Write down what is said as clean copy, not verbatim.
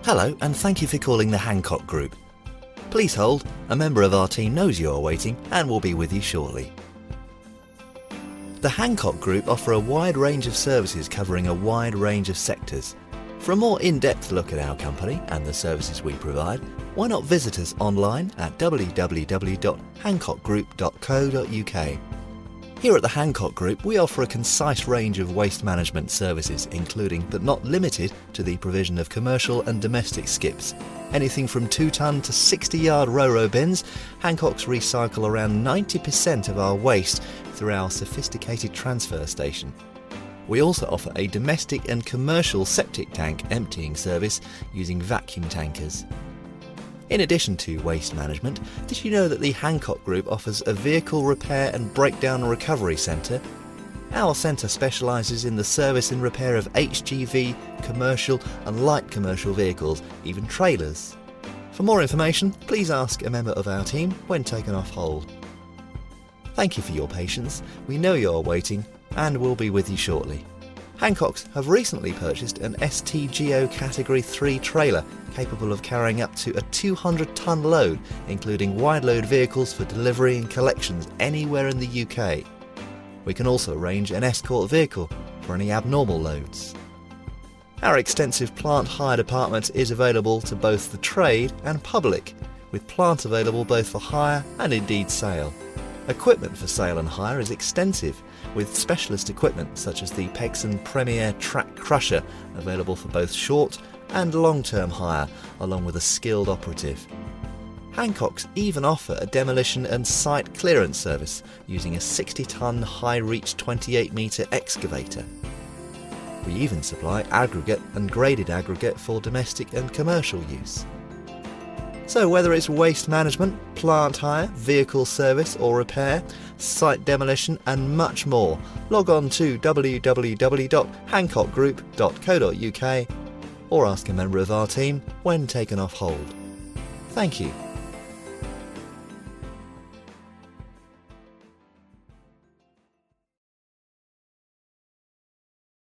Hello, and thank you for calling the Hancock Group. Please hold, a member of our team knows you are waiting and will be with you shortly. The Hancock Group offer a wide range of services covering a wide range of sectors. For a more in-depth look at our company and the services we provide, why not visit us online at www.hancockgroup.co.uk. Here at the Hancock Group, we offer a concise range of waste management services, including but not limited to the provision of commercial and domestic skips. Anything from 2-ton to 60-yard Ro-Ro bins, Hancock's recycle around 90% of our waste through our sophisticated transfer station. We also offer a domestic and commercial septic tank emptying service using vacuum tankers. In addition to waste management, did you know that the Hancock Group offers a vehicle repair and breakdown recovery centre? Our centre specialises in the service and repair of HGV, commercial and light commercial vehicles, even trailers. For more information, please ask a member of our team when taken off hold. Thank you for your patience. We know you're waiting and we'll be with you shortly. Hancocks have recently purchased an STGO Category 3 trailer capable of carrying up to a 200-ton load, including wide load vehicles for delivery and collections anywhere in the UK. We can also arrange an escort vehicle for any abnormal loads. Our extensive plant hire department is available to both the trade and public, with plant available both for hire and indeed sale. Equipment for sale and hire is extensive, with specialist equipment such as the Pegson Premier Track Crusher available for both short and long-term hire, along with a skilled operative. Hancocks even offer a demolition and site clearance service using a 60-ton high-reach 28-metre excavator. We even supply aggregate and graded aggregate for domestic and commercial use. So whether it's waste management, plant hire, vehicle service or repair, site demolition and much more, log on to www.hancockgroup.co.uk or ask a member of our team when taken off hold. Thank you.